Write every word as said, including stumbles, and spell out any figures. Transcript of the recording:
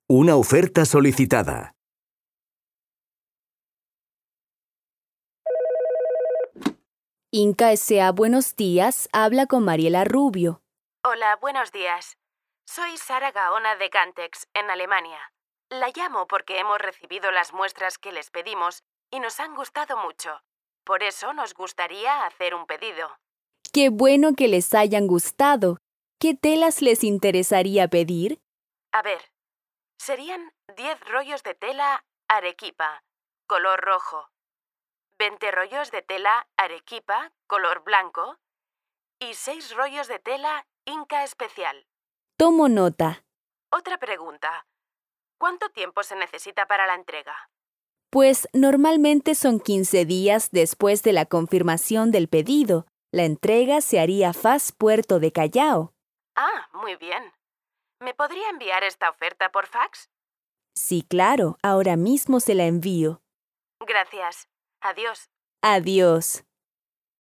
Una oferta solicitada. Inca S A Buenos Días habla con Mariela Rubio. Hola, buenos días. Soy Sara Gaona de Gantex, en Alemania. La llamo porque hemos recibido las muestras que les pedimos y nos han gustado mucho. Por eso nos gustaría hacer un pedido. ¡Qué bueno que les hayan gustado! ¿Qué telas les interesaría pedir? A ver, serían diez rollos de tela Arequipa, color rojo, veinte rollos de tela Arequipa, color blanco, y seis rollos de tela Inca Especial. Tomo nota. Otra pregunta. ¿Cuánto tiempo se necesita para la entrega? Pues normalmente son quince días después de la confirmación del pedido. La entrega se haría F A S Puerto de Callao. Ah, muy bien. ¿Me podría enviar esta oferta por fax? Sí, claro. Ahora mismo se la envío. Gracias. Adiós. Adiós.